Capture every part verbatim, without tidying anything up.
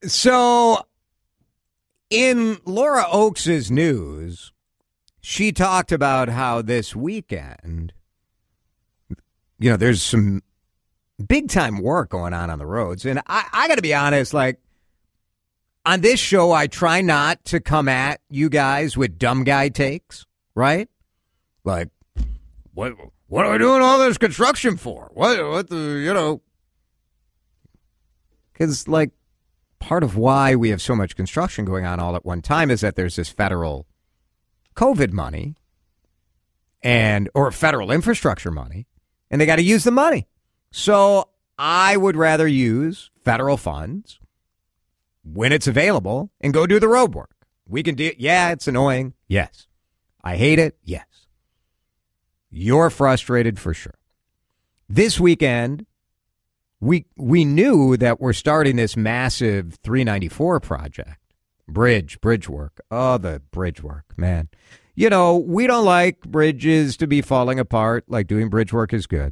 So in Laura Oakes' news, she talked about how this weekend, you know, there's some big time work going on on the roads. And I, I got to be honest, like on this show, I try not to come at you guys with dumb guy takes, right? Like, what, what are we doing all this construction for? What, what the, you know, because like part of why we have so much construction going on all at one time is that there's this federal COVID money and or federal infrastructure money, and they got to use the money. So I would rather use federal funds when it's available and go do the road work. We can do, yeah, it's annoying. Yes. I hate it. Yes. You're frustrated for sure. This weekend, we we knew that we're starting this massive three ninety-four project. Bridge, bridge work. Oh, the bridge work, man. You know, we don't like bridges to be falling apart. Like doing bridge work is good.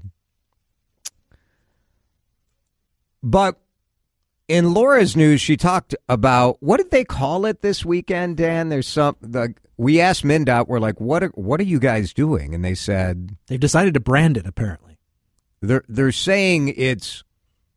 But in Laura's news, she talked about, what did they call it this weekend, Dan? There's some, the, we asked MnDOT, we're like, what are, what are you guys doing? And they said, they've decided to brand it, apparently. They're, they're saying it's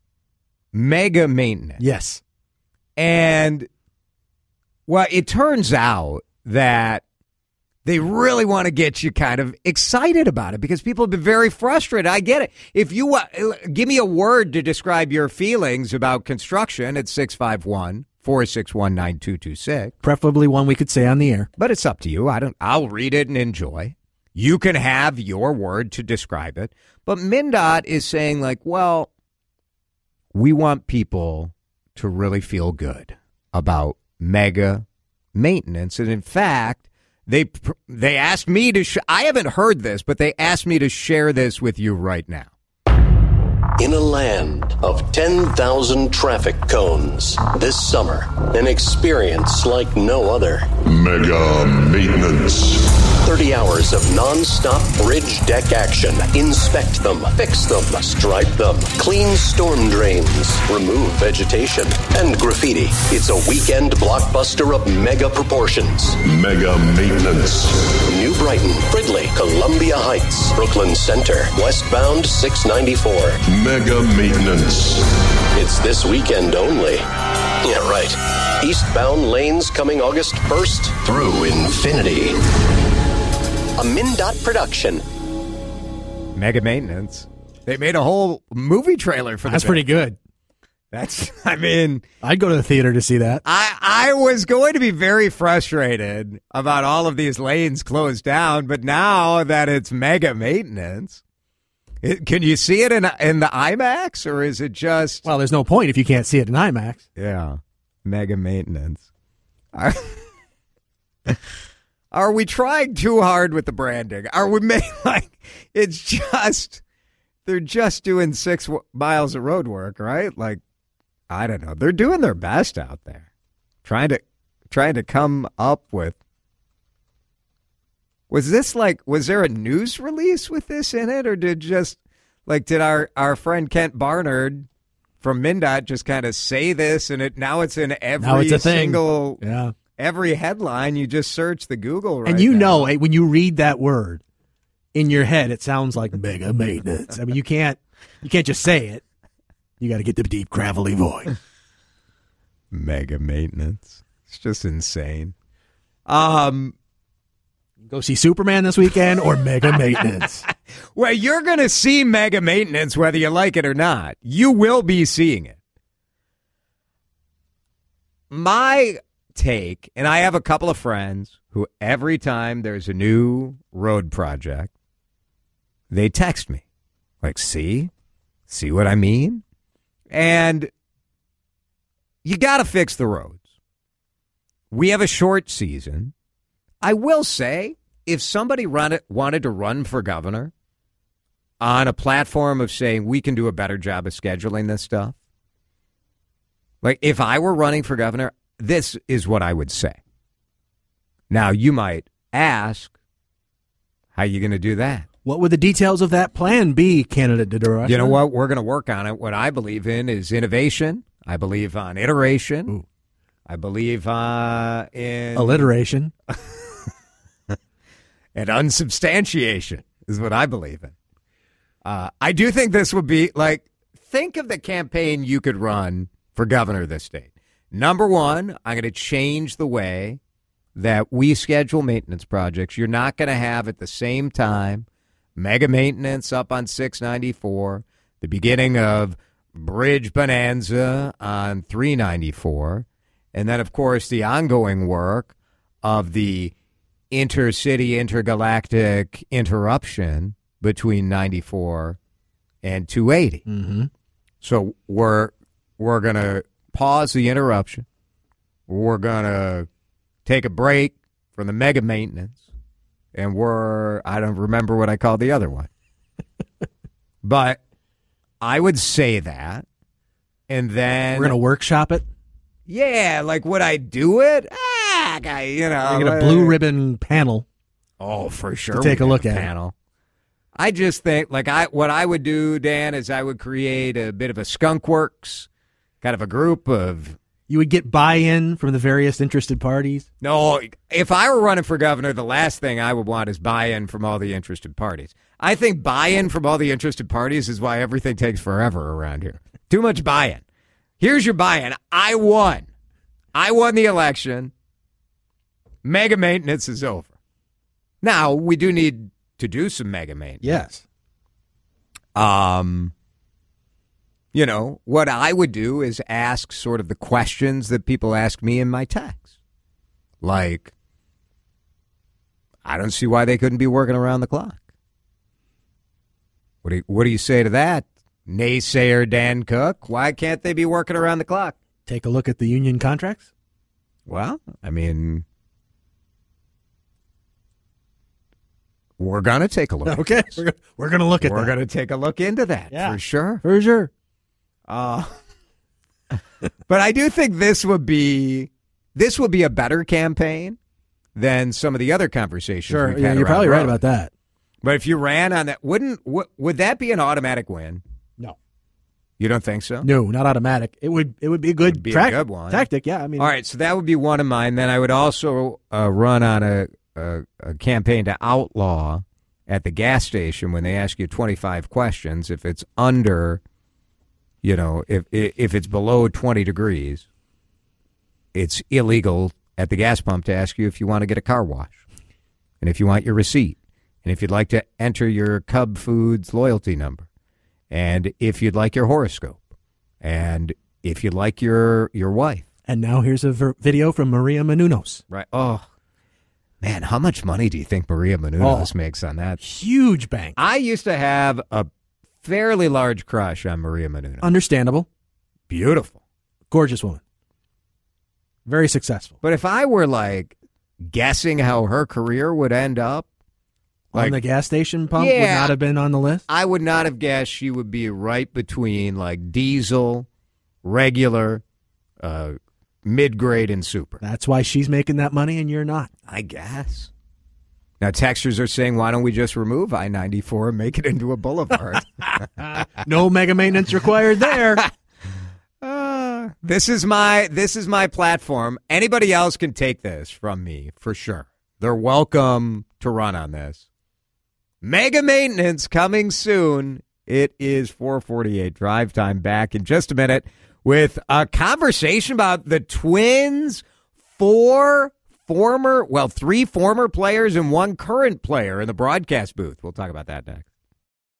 mega maintenance. Yes. And, well, it turns out that they really want to get you kind of excited about it because people have been very frustrated. I get it. If you uh, give me a word to describe your feelings about construction at six five one, four six one, nine two two six. Preferably one we could say on the air. But it's up to you. I don't I'll read it and enjoy. You can have your word to describe it. But MnDOT is saying like, well, we want people to really feel good about mega maintenance. And in fact, They they asked me to, sh- I haven't heard this, but they asked me to share this with you right now. In a land of ten thousand traffic cones, this summer, an experience like no other. Mega maintenance. thirty hours of non-stop bridge deck action. Inspect them, fix them, stripe them, clean storm drains, remove vegetation, and graffiti. It's a weekend blockbuster of mega proportions. Mega maintenance. New Brighton, Fridley, Columbia Heights, Brooklyn Center, westbound six ninety-four. Mega maintenance. It's this weekend only. Yeah, right. Eastbound lanes coming August first through infinity. A MnDOT production. Mega maintenance. They made a whole movie trailer for That's the pretty good. That's, I mean, I'd go to the theater to see that. I, I was going to be very frustrated about all of these lanes closed down, but now that it's mega maintenance, it, can you see it in in the IMAX, or is it just? Well, there's no point if you can't see it in IMAX. Yeah, mega maintenance. Are, are we trying too hard with the branding? Are we making like it's just they're just doing six w- miles of road work, right? Like, I don't know. They're doing their best out there, trying to trying to come up with. Was this like, was there a news release with this in it, or did just like did our, our friend Kent Barnard from MnDOT just kind of say this, and it now it's in every now it's a single thing. Yeah. every headline? You just search the Google right and you now. know, hey, when you read that word in your head, it sounds like mega maintenance. I mean, you can't you can't just say it. You got to get the deep, gravelly voice. Mega maintenance. It's just insane. Um. Go see Superman this weekend or mega maintenance. Well, you're going to see mega maintenance whether you like it or not. You will be seeing it. My take, and I have a couple of friends who every time there's a new road project, they text me. Like, see? See what I mean? And you got to fix the roads. We have a short season. I will say, if somebody run it, wanted to run for governor on a platform of saying we can do a better job of scheduling this stuff, like if I were running for governor, this is what I would say. Now, you might ask, how are you going to do that? What would the details of that plan be, candidate DeRocha? You know what? We're going to work on it. What I believe in is innovation. I believe on iteration. Ooh. I believe uh, in alliteration and unsubstantiation is what I believe in. Uh, I do think this would be like, think of the campaign you could run for governor of this state. Number one, I'm going to change the way that we schedule maintenance projects. You're not going to have at the same time mega maintenance up on six ninety-four, the beginning of Bridge Bonanza on three ninety-four, and then, of course, the ongoing work of the intercity, intergalactic interruption between ninety-four and two eighty. Mm-hmm. So we're we're going to pause the interruption. We're going to take a break from the mega maintenance, and we're, I don't remember what I called the other one. But I would say that, and then... We're going to workshop it? Yeah, like, would I do it? Ah, I, you know. You're going to blue ribbon panel. Oh, for sure. To take a look at panel. I just think, like, I what I would do, Dan, is I would create a bit of a skunk works, kind of a group of... You would get buy-in from the various interested parties? No, if I were running for governor, the last thing I would want is buy-in from all the interested parties. I think buy-in from all the interested parties is why everything takes forever around here. Too much buy-in. Here's your buy-in. I won. I won the election. Mega maintenance is over. Now, we do need to do some mega maintenance. Yes. Um... You know, what I would do is ask sort of the questions that people ask me in my text. Like, I don't see why they couldn't be working around the clock. What do you, what do you say to that, naysayer Dan Cook? Why can't they be working around the clock? Take a look at the union contracts? Well, I mean, we're going to take a look Okay, at this. we're, we're going to look at We're that. going to take a look into that, Yeah. for sure. For sure. Uh, but I do think this would be this would be a better campaign than some of the other conversations. Sure, we've yeah, had you're around probably the right road. about that. But if you ran on that, wouldn't w- would that be an automatic win? No. You don't think so? No, not automatic. It would it would be a good, Would be a track- good one. tactic, yeah. I mean, All right, so that would be one of mine. Then I would also uh, run on a, a, a campaign to outlaw at the gas station when they ask you twenty-five questions. If it's under, you know, if if it's below twenty degrees, it's illegal at the gas pump to ask you if you want to get a car wash and if you want your receipt and if you'd like to enter your Cub Foods loyalty number and if you'd like your horoscope and if you'd like your, your wife. And now here's a ver- video from Maria Menounos. Right. Oh, man, how much money do you think Maria Menounos Oh. makes on that? Huge bank. I used to have a fairly large crush on Maria Menounos. Understandable. Beautiful. Gorgeous woman. Very successful. But if I were, like, guessing how her career would end up, on like, the gas station pump would Yeah. not have been on the list? I would not have guessed she would be right between, like, diesel, regular, uh, mid-grade, and super. That's why she's making that money and you're not. I guess. Now, texters are saying, why don't we just remove I ninety-four and make it into a boulevard? No mega maintenance required there. Uh, this is my this is my platform. Anybody else can take this from me for sure. They're welcome to run on this. Mega maintenance coming soon. It is four forty-eight drive time. Back in just a minute with a conversation about the Twins. Four former, well, three former players and one current player in the broadcast booth. We'll talk about that next.